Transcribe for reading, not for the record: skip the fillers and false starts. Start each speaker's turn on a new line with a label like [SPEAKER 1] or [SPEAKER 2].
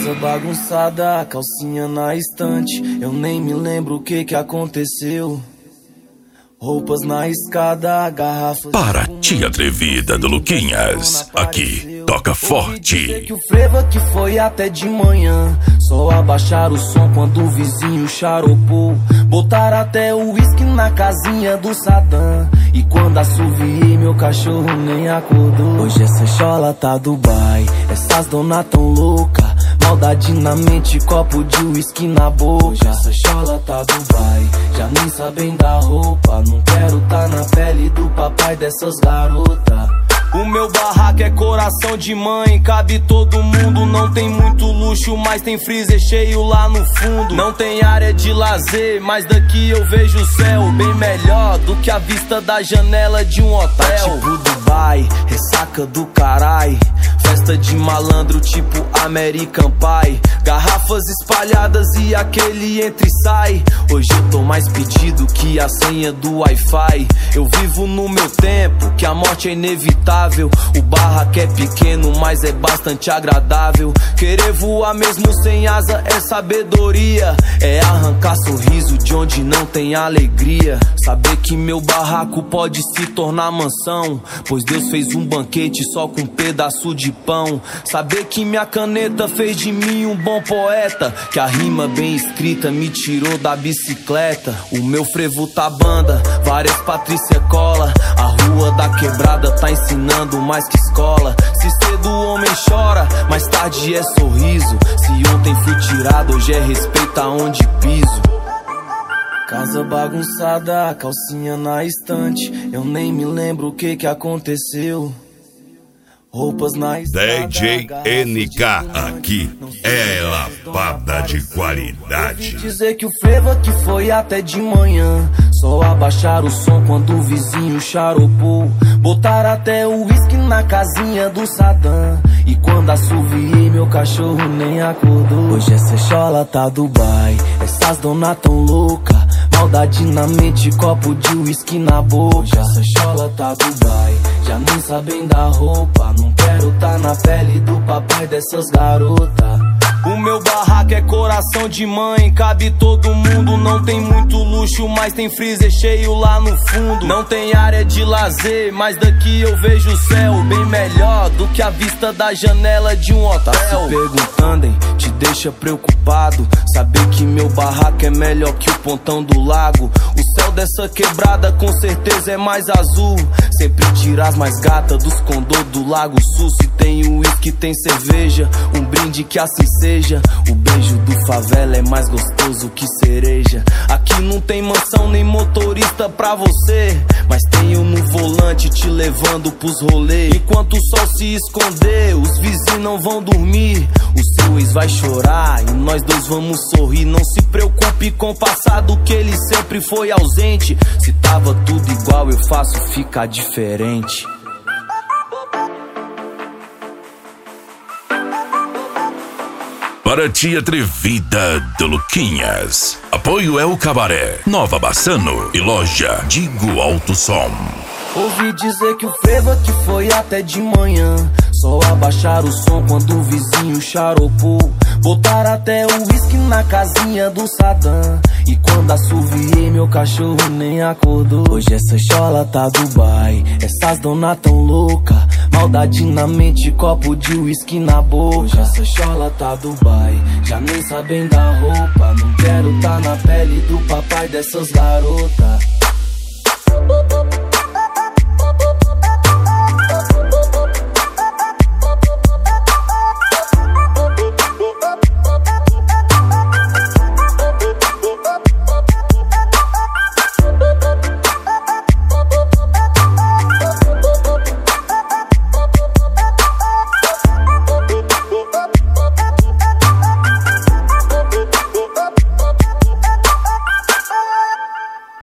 [SPEAKER 1] Casa bagunçada, calcinha na estante. Eu nem me lembro o que aconteceu. Roupas na escada, garrafas.
[SPEAKER 2] Paraty Atrevida do Luquinhas. Aqui, toca forte.
[SPEAKER 1] Que o frevo que foi até de manhã. Só abaixar o som quando o vizinho charopou. Botar até o uísque na casinha do Sadam. E quando assoviei, meu cachorro nem acordou. Hoje essa chola tá Dubai. Essas dona tão louca. Maldade na mente, copo de uísque na boca. Hoje essa chola tá Dubai. Já nem sabem da roupa. Não quero tá na pele do papai dessas garotas. O meu barraco é coração de mãe, cabe todo mundo. Não tem muito luxo, mas tem freezer cheio lá no fundo. Não tem área de lazer, mas daqui eu vejo o céu bem melhor do que a vista da janela de um hotel. Tá tipo Dubai, ressaca do carai. Festa de malandro tipo American Pie. Garrafas espalhadas e aquele entra e sai. Hoje eu tô mais pedido que a senha do Wi-Fi. Eu vivo no meu tempo, que a morte é inevitável. O barraco é pequeno, mas é bastante agradável. Querer voar mesmo sem asa é sabedoria. É arrancar sorriso de onde não tem alegria. Saber que meu barraco pode se tornar mansão, pois Deus fez um banquete só com um pedaço de pão. Saber que minha caneta fez de mim um bom poeta, que a rima bem escrita me tirou da bicicleta. O meu frevo tá banda, várias Patrícia cola. A rua da quebrada tá ensinando mais que escola. Se cedo o homem chora, mais tarde é sorriso. Se ontem fui tirado, hoje é respeito aonde piso. Casa bagunçada, calcinha na estante. Eu nem me lembro o que aconteceu. Roupas na estrada,
[SPEAKER 2] DJ NK, aqui é lapada de qualidade.
[SPEAKER 1] Ouvi dizer que o frevo que foi até de manhã. Só abaixar o som quando o vizinho charopou. Botar até o uísque na casinha do Sadam. E quando assoviei, meu cachorro nem acordou. Hoje essa chola tá Dubai. Essas dona tão louca. Maldade na mente, copo de uísque na boca. Hoje essa chola tá Dubai. Já nem sabem da roupa. Não quero tá na pele do papai dessas garotas. O meu barraco é coração de mãe, cabe todo mundo. Não tem muito luxo, mas tem freezer cheio lá no fundo. Não tem área de lazer, mas daqui eu vejo o céu bem melhor do que a vista da janela de um hotel. Tá se perguntando, hein? Te deixa preocupado saber que meu barraco é melhor que o pontão do lago. O céu dessa quebrada com certeza é mais azul. Sempre tiras mais gata dos condô do Lago Sul. Se tem uísque, tem cerveja, um brinde que assim seja. O beijo do favela é mais gostoso que cereja. Aqui não tem mansão nem motorista pra você, mas tenho no volante te levando pros rolês. Enquanto o sol se esconder, os vizinhos não vão dormir. O seu ex vai chorar e nós dois vamos sorrir. Não se preocupe com o passado, que ele sempre foi ausente. Se tava tudo igual, eu faço ficar diferente.
[SPEAKER 2] Paraty Atrevida do Luquinhas. Apoio é o Cabaré, Nova Bassano e loja Digo Alto Som.
[SPEAKER 1] Ouvi dizer que o frevo que foi até de manhã. Só abaixar o som quando o vizinho charopou. Botar até o uísque na casinha do Sadam. E quando assoviei, meu cachorro nem acordou. Hoje essa chola tá Dubai. Essas dona tão louca. Maldade na mente, copo de uísque na boca. Hoje essa chola tá Dubai. Já nem sabem da roupa. Não quero tá na pele do papai dessas garotas.